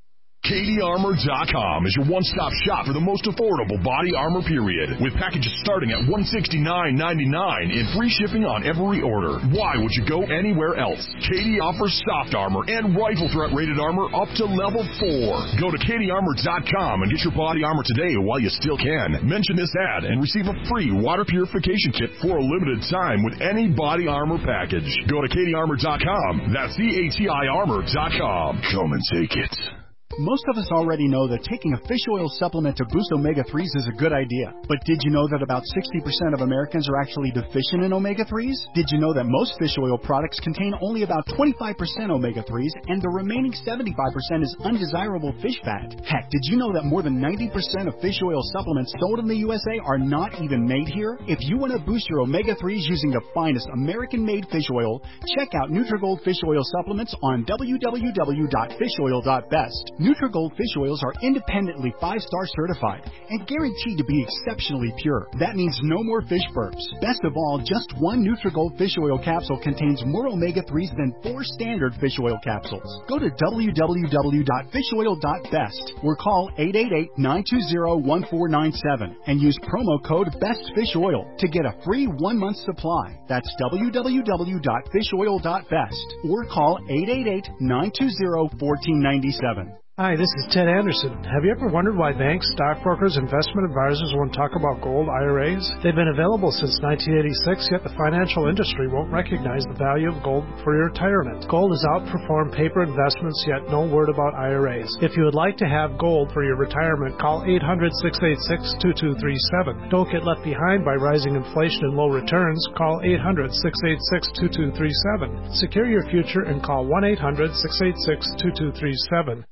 K D Armor dot com is your one-stop shop for the most affordable body armor period, with packages starting at one hundred sixty-nine ninety-nine and free shipping on every order. Why would you go anywhere else? K D offers soft armor and rifle threat rated armor up to level four. Go to K D Armor dot com and get your body armor today while you still can. Mention this ad and receive a free water purification kit for a limited time with any body armor package. Go to K D Armor dot com. That's C A T I Armor dot com. Come and take it. Most of us already know that taking a fish oil supplement to boost omega threes is a good idea. But did you know that about sixty percent of Americans are actually deficient in omega threes? Did you know that most fish oil products contain only about twenty-five percent omega threes and the remaining seventy-five percent is undesirable fish fat? Heck, did you know that more than ninety percent of fish oil supplements sold in the U S A are not even made here? If you want to boost your omega threes using the finest American-made fish oil, check out Nutrigold Fish Oil Supplements on w w w dot fish oil dot best. Nutrigold fish oils are independently five-star certified and guaranteed to be exceptionally pure. That means no more fish burps. Best of all, just one Nutrigold fish oil capsule contains more omega threes than four standard fish oil capsules. Go to w w w dot fish oil dot best or call eight eight eight, nine two zero, one four nine seven and use promo code BESTFISHOIL to get a free one-month supply. That's w w w dot fish oil dot best or call eight eight eight, nine two zero, one four nine seven. Hi, this is Ted Anderson. Have you ever wondered why banks, stockbrokers, investment advisors won't talk about gold I R As? They've been available since nineteen eighty-six, yet the financial industry won't recognize the value of gold for your retirement. Gold has outperformed paper investments, yet no word about I R As. If you would like to have gold for your retirement, call eight hundred, six eight six, two two three seven. Don't get left behind by rising inflation and low returns. Call eight hundred, six eight six, two two three seven. Secure your future and call one eight hundred, six eight six, two two three seven.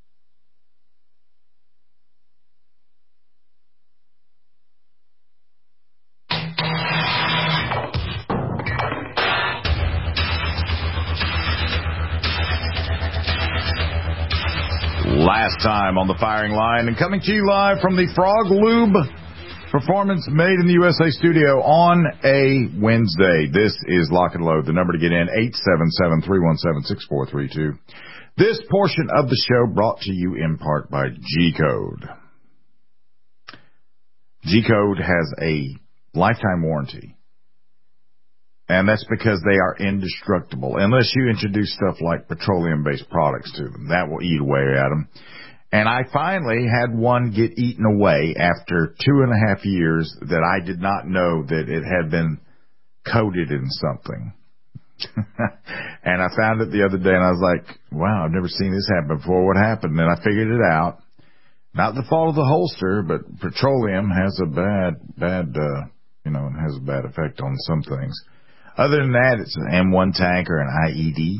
Last time on the firing line and coming to you live from the Frog Lube Performance Made in the U S A studio on a Wednesday. This is Lock and Load. The number to get in, eight seven seven, three one seven, six four three two. This portion of the show brought to you in part by G-Code. G-Code has a lifetime warranty. And that's because they are indestructible. Unless you introduce stuff like petroleum-based products to them. That will eat away at them. And I finally had one get eaten away after two and a half years that I did not know that it had been coated in something. And I found it the other day and I was like, wow, I've never seen this happen before. What happened? And I figured it out. Not the fault of the holster, but petroleum has a bad, bad, uh, you know, it has a bad effect on some things. Other than that, it's an M one tank or an I E D.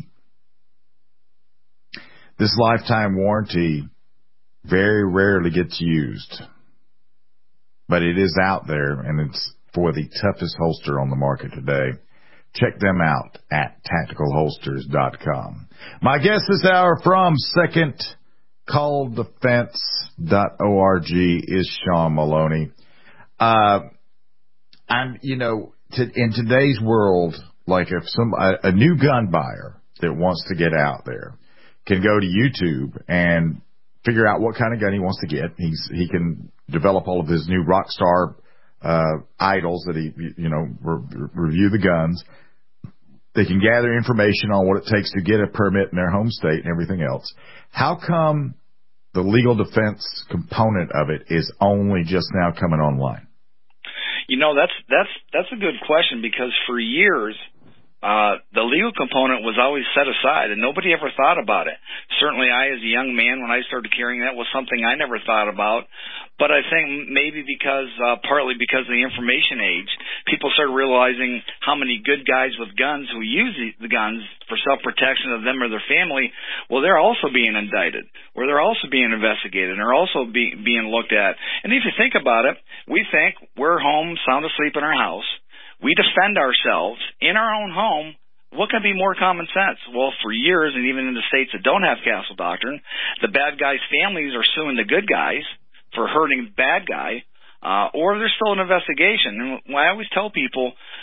This lifetime warranty very rarely gets used. But it is out there, and it's for the toughest holster on the market today. Check them out at tactical holsters dot com. My guest this hour from second call defense dot org is Sean Maloney. Uh, I'm, you know, to, in today's world, like if some a, a new gun buyer that wants to get out there can go to YouTube and figure out what kind of gun he wants to get. He's he can develop all of his new rock star uh, idols that he you know re- review the guns. They can gather information on what it takes to get a permit in their home state and everything else. How come the legal defense component of it is only just now coming online? You know, that's that's that's a good question, because for years uh the legal component was always set aside and nobody ever thought about it. Certainly I, as a young man, when I started carrying that, was something I never thought about. But I think maybe because, uh, partly because of the information age, people started realizing how many good guys with guns who use the guns for self-protection of them or their family, well, they're also being indicted, or they're also being investigated, and they're also be, being looked at. And if you think about it, we think we're home, sound asleep in our house. We defend ourselves in our own home. What can be more common sense? Well, for years, and even in the states that don't have castle doctrine, the bad guys' families are suing the good guys for hurting the bad guy, uh, or there's still an investigation. And I always tell people,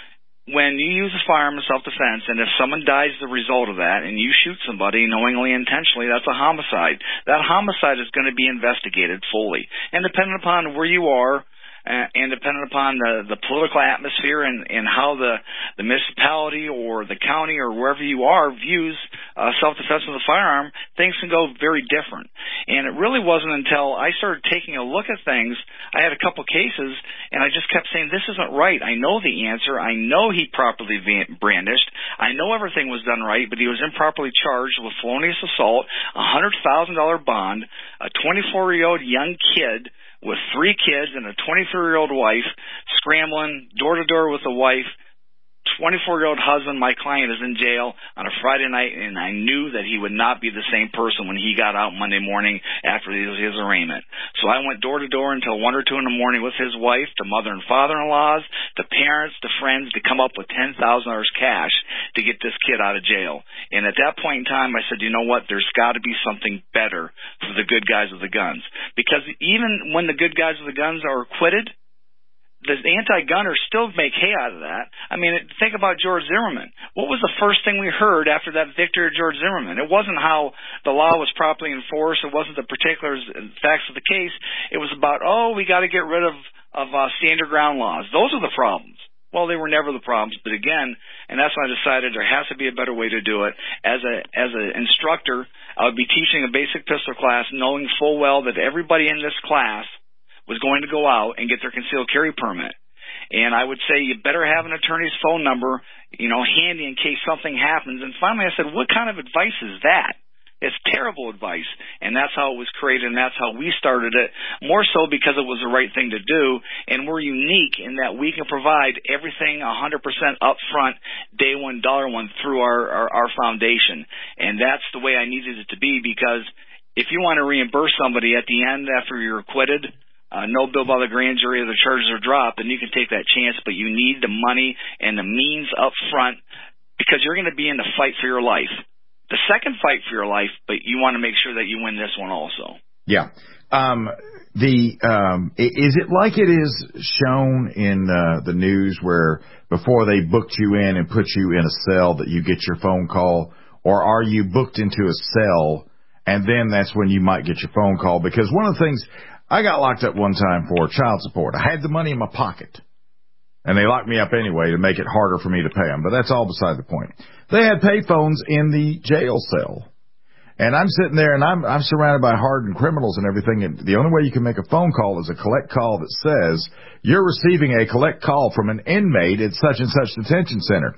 when you use a firearm in self-defense, and if someone dies as a result of that, and you shoot somebody knowingly, intentionally, that's a homicide. That homicide is going to be investigated fully. And depending upon where you are, Uh, and depending upon the, the political atmosphere and, and how the, the municipality or the county or wherever you are views uh, self-defense with a firearm, things can go very different. And it really wasn't until I started taking a look at things, I had a couple cases, and I just kept saying, this isn't right. I know the answer. I know he properly brandished. I know everything was done right, but he was improperly charged with felonious assault, a one hundred thousand dollars bond, a twenty-four-year-old young kid with three kids and a twenty-three-year-old wife, scrambling door-to-door with the wife, twenty-four-year-old husband. My client is in jail on a Friday night, and I knew that he would not be the same person when he got out Monday morning after his, his arraignment. So I went door-to-door until one or two in the morning with his wife, to mother and father-in-laws, to parents, to friends, to come up with ten thousand dollars cash to get this kid out of jail. And at that point in time, I said, you know what, there's got to be something better for the good guys with the guns. Because even when the good guys with the guns are acquitted, the anti-gunners still make hay out of that. I mean, think about George Zimmerman. What was the first thing we heard after that victory of George Zimmerman? It wasn't how the law was properly enforced. It wasn't the particulars and facts of the case. It was about, oh, we got to get rid of, of uh, stand your ground laws. Those are the problems. Well, they were never the problems, but again, and that's when I decided there has to be a better way to do it. As a as an instructor, I would be teaching a basic pistol class, knowing full well that everybody in this class was going to go out and get their concealed carry permit. And I would say you better have an attorney's phone number, you know, handy in case something happens. And finally I said, what kind of advice is that? It's terrible advice. And that's how it was created, and that's how we started it, more so because it was the right thing to do. And we're unique in that we can provide everything one hundred percent up front, day one, dollar one, through our, our, our foundation. And that's the way I needed it to be, because if you want to reimburse somebody at the end after you're acquitted, Uh, no bill by the grand jury, or the charges are dropped, and you can take that chance, but you need the money and the means up front, because you're going to be in the fight for your life. The second fight for your life, but you want to make sure that you win this one also. Yeah. Um, the um, is it like it is shown in uh, the news where before they booked you in and put you in a cell that you get your phone call, or are you booked into a cell and then that's when you might get your phone call? Because one of the things, I got locked up one time for child support. I had the money in my pocket, and they locked me up anyway to make it harder for me to pay them, but that's all beside the point. They had pay phones in the jail cell, and I'm sitting there, and I'm, I'm surrounded by hardened criminals and everything, and the only way you can make a phone call is a collect call that says, you're receiving a collect call from an inmate at such and such detention center.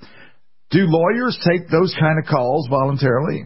Do lawyers take those kind of calls voluntarily?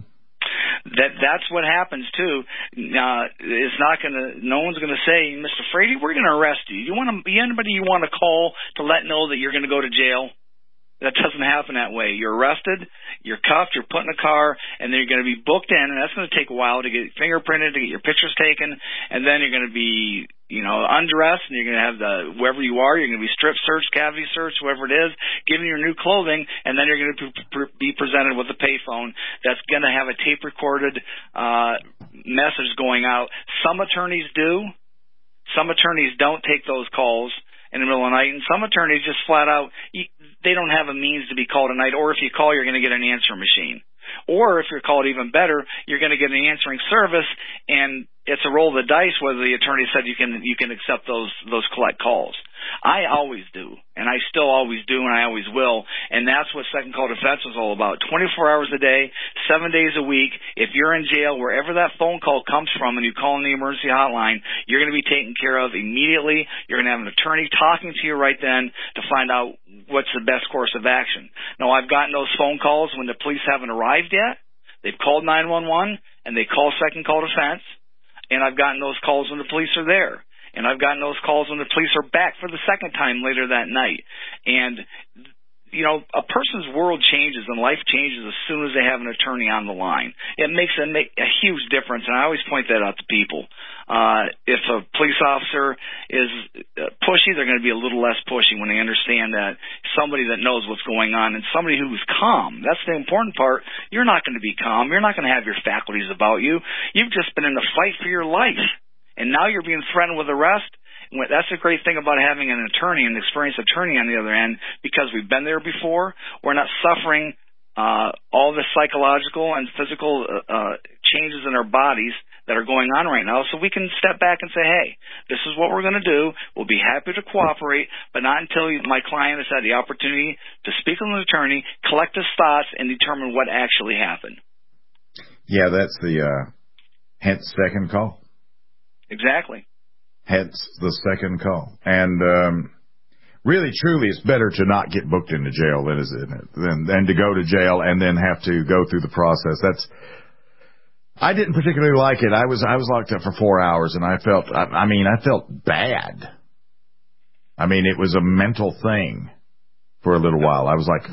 That that's what happens too. Uh, it's not gonna. No one's gonna say, Mister Frady, we're gonna arrest you. You want to be anybody you want to call to let know that you're gonna go to jail? That doesn't happen that way. You're arrested, you're cuffed, you're put in a car, and then you're going to be booked in, and that's going to take a while to get fingerprinted, to get your pictures taken, and then you're going to be, you know, undressed, and you're going to have the, wherever you are, you're going to be strip searched, cavity searched, whoever it is, given your new clothing, and then you're going to be presented with a payphone that's going to have a tape-recorded uh, message going out. Some attorneys do. Some attorneys don't take those calls in the middle of the night, and some attorneys just flat out, they don't have a means to be called at night, or if you call, you're going to get an answering machine. Or if you're called even better, you're going to get an answering service, and it's a roll of the dice whether the attorney said you can you can accept those those collect calls. I always do, and I still always do, and I always will, and that's what Second Call Defense is all about. twenty-four hours a day, seven days a week. If you're in jail, wherever that phone call comes from, and you call in the emergency hotline, you're going to be taken care of immediately. You're going to have an attorney talking to you right then to find out what's the best course of action. Now, I've gotten those phone calls when the police haven't arrived yet. They've called nine one one, and they call Second Call Defense, and I've gotten those calls when the police are there. And I've gotten those calls when the police are back for the second time later that night. And, you know, a person's world changes and life changes as soon as they have an attorney on the line. It makes a, make a huge difference, and I always point that out to people. Uh, if a police officer is pushy, they're going to be a little less pushy when they understand that somebody that knows what's going on and somebody who's calm. That's the important part. You're not going to be calm. You're not going to have your faculties about you. You've just been in a fight for your life. And now you're being threatened with arrest. that's the great thing about having an attorney, an experienced attorney on the other end, because we've been there before. We're not suffering uh, all the psychological and physical uh, changes in our bodies that are going on right now, so we can step back and say, hey, this is what we're going to do. We'll be happy to cooperate, but not until my client has had the opportunity to speak with an attorney, collect his thoughts, and determine what actually happened. Yeah, that's the uh, hence second call. Exactly. Hence the second call. And um, really, truly, it's better to not get booked into jail than, isn't it, than, than to go to jail and then have to go through the process. That's I didn't particularly like it. I was I was locked up for four hours, and I felt, I, I mean, I felt bad. I mean, it was a mental thing for a little while. I was like,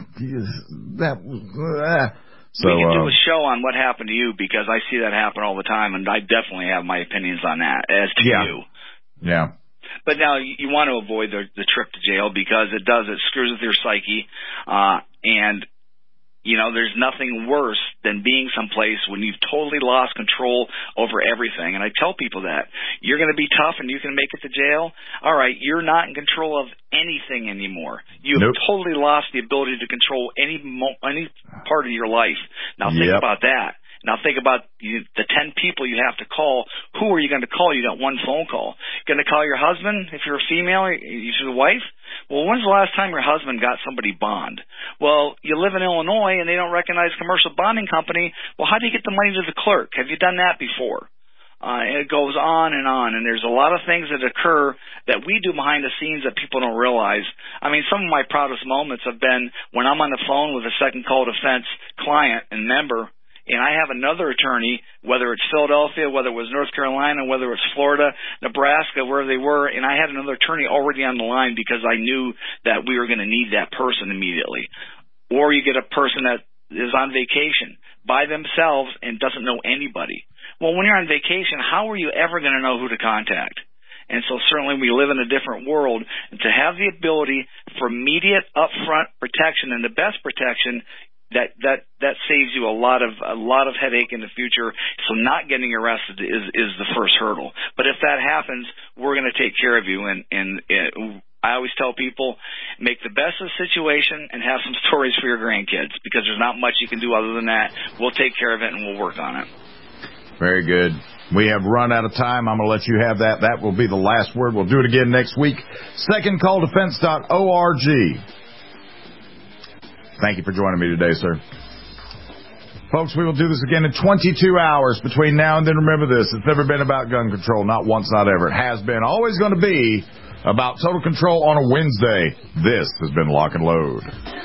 that. Uh. So, we can do uh, a show on what happened to you, because I see that happen all the time, and I definitely have my opinions on that, as to yeah. you. Yeah. But now you want to avoid the, the trip to jail, because it does, it screws with your psyche, uh, and you know, there's nothing worse than being someplace when you've totally lost control over everything. And I tell people that. You're going to be tough and you can make it to jail. All right, you're not in control of anything anymore. You have nope. totally lost the ability to control any mo- any part of your life. Now think yep. about that. Now think about you, the ten people you have to call. Who are you going to call? You got one phone call. Going to call your husband if you're a female, if you're the wife? Well, when's the last time your husband got somebody bond? Well, you live in Illinois and they don't recognize commercial bonding company. Well, how do you get the money to the clerk? Have you done that before? Uh, and it goes on and on, and there's a lot of things that occur that we do behind the scenes that people don't realize. I mean, some of my proudest moments have been when I'm on the phone with a second call defense client and member, and I have another attorney, whether it's Philadelphia, whether it was North Carolina, whether it was Florida, Nebraska, wherever they were, and I had another attorney already on the line because I knew that we were going to need that person immediately. Or you get a person that is on vacation by themselves and doesn't know anybody. Well, when you're on vacation, how are you ever going to know who to contact? And so certainly we live in a different world, and to have the ability for immediate upfront protection and the best protection, That that that saves you a lot of a lot of headache in the future. So not getting arrested is is the first hurdle. But if that happens, we're going to take care of you. And and it, I always tell people, make the best of the situation and have some stories for your grandkids, because there's not much you can do other than that. We'll take care of it and we'll work on it. Very good. We have run out of time. I'm going to let you have that. That will be the last word. We'll do it again next week. second call defense dot org. Thank you for joining me today, sir. Folks, we will do this again in twenty-two hours. Between now and then, remember this. It's never been about gun control. Not once, not ever. It has been. Always going to be about total control on a Wednesday. This has been Lock and Load.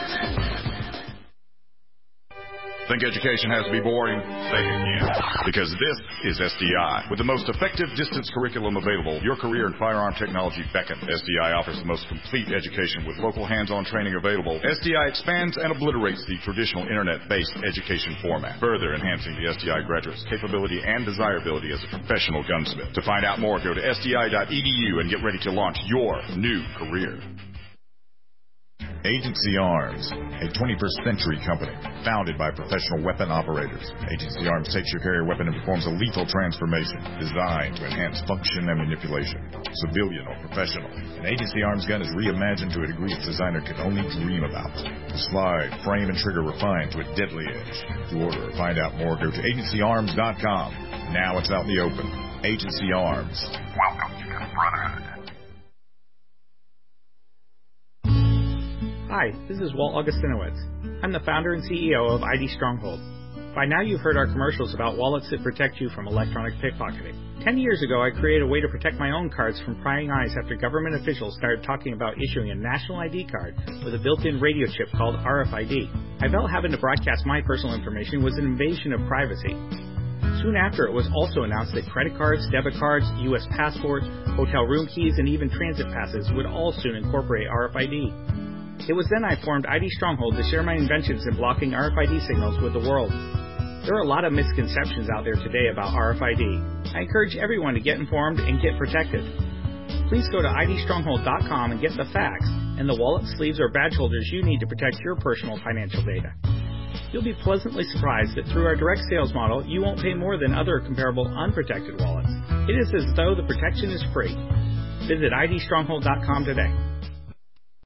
Think education has to be boring? Say it again. Because this is S D I. With the most effective distance curriculum available, your career in firearm technology beckons. S D I offers the most complete education with local hands-on training available. S D I expands and obliterates the traditional internet-based education format, further enhancing the S D I graduate's capability and desirability as a professional gunsmith. To find out more, go to S D I dot E D U and get ready to launch your new career. Agency Arms, a twenty-first century company founded by professional weapon operators. Agency Arms takes your carrier weapon and performs a lethal transformation designed to enhance function and manipulation, civilian or professional. An Agency Arms gun is reimagined to a degree its designer could only dream about. The slide, frame, and trigger refined to a deadly edge. To order or find out more, go to agency arms dot com. Now it's out in the open. Agency Arms. Welcome to the Brotherhood. Hi, this is Walt Augustinowicz. I'm the founder and C E O of I D Stronghold. By now you've heard our commercials about wallets that protect you from electronic pickpocketing. Ten years ago I created a way to protect my own cards from prying eyes after government officials started talking about issuing a national I D card with a built-in radio chip called R F I D. I felt having to broadcast my personal information was an invasion of privacy. Soon after, it was also announced that credit cards, debit cards, U S passports, hotel room keys, and even transit passes would all soon incorporate R F I D. It was then I formed I D Stronghold to share my inventions in blocking R F I D signals with the world. There are a lot of misconceptions out there today about R F I D. I encourage everyone to get informed and get protected. Please go to I D stronghold dot com and get the facts and the wallet, sleeves, or badge holders you need to protect your personal financial data. You'll be pleasantly surprised that through our direct sales model, you won't pay more than other comparable unprotected wallets. It is as though the protection is free. Visit I D stronghold dot com today.